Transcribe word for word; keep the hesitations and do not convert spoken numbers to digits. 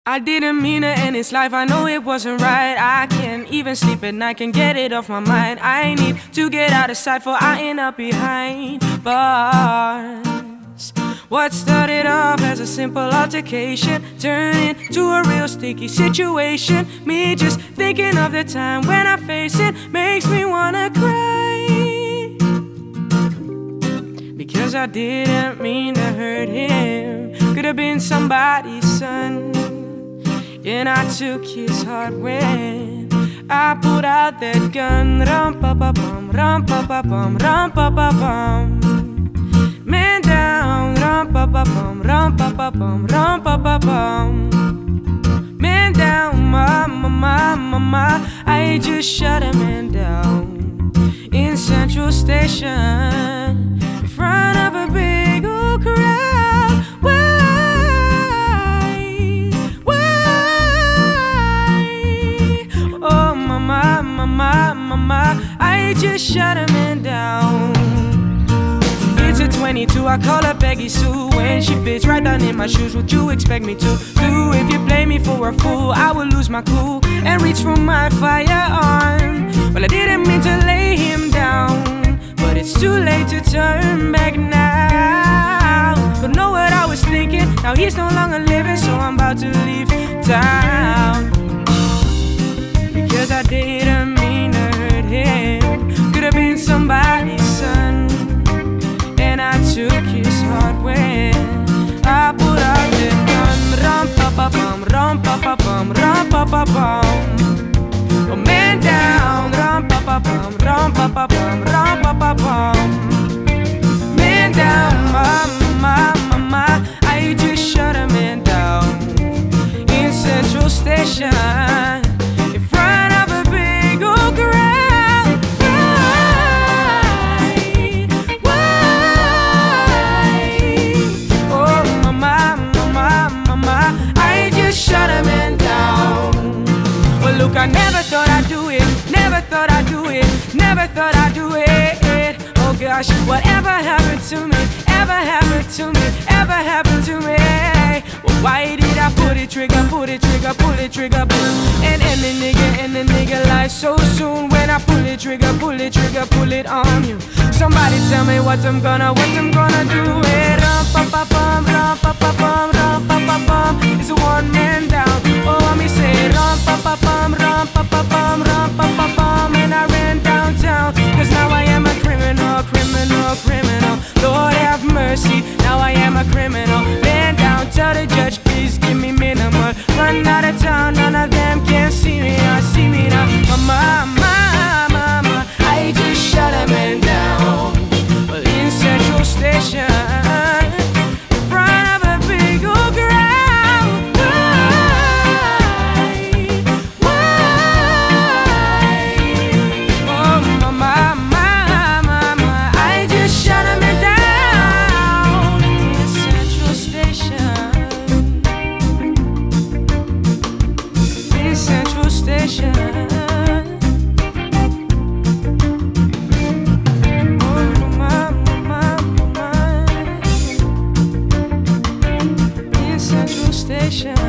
I didn't mean to end this life, I know it wasn't right. I can't even sleep at night, can't get it off my mind. I need to get out of sight, for I end up behind bars. What started off as a simple altercation turned into a real sticky situation. Me just thinking of the time when I face it makes me wanna cry, because I didn't mean to hurt him. Could have been somebody's son, and I took his heart when I pulled out that gun. Rum pa pa bum, rum pa pa bum, rum pa pa bum. Man down, rum pa pa bum, rum pa pa bum, rum pa pa bum. Man down, ma ma ma ma ma. I just shot a man down in Central Station in front of a big old crowd. Mama, mama, I just shot a man down. It's a twenty-two, I call her Peggy Sue. When she fits right down in my shoes, what you expect me to do? If you play me for a fool, I will lose my cool and reach for my firearm. Well, I didn't mean to lay him down, but it's too late to turn back now. Don't know what I was thinking, now he's no longer living, so I'm about to leave town. Because I didn't mean to hurt him. Could have been somebody's son, and I took his heart when I put out the gun. Rum pa pa bum, rum pa pa bum, rum pa pa bum. Oh man down, rum pa pa bum, rum pa pa bum, rum pa pa bum. Man down, mama, mama, mama. I just shot a man down in Central Station. Look, I never thought I'd do it, never thought I'd do it, never thought I'd do it. Oh gosh, whatever happened to me, ever happened to me, ever happened to me. Well, why did I pull the trigger, pull the trigger, pull the trigger, pull and end the nigga, end the nigga life so soon? When I pull the trigger, pull the trigger, pull it on you. Somebody tell me what I'm gonna, what I'm gonna do. Rum pa pa bum, rum pa pa bum, rum pa pa bum. It's a one man down. Oh, let me say rum pa pa bum, rum pa pa bum, rum pa pa bum. And I ran downtown, cause now I am a criminal, criminal, criminal. Lord have mercy, now I am a criminal. Man down, tell the judge, please give me minimal. Run out of town, none of them can see me, I see me now. Mama, mama, mama, I just shot a man down in Central Station. Station.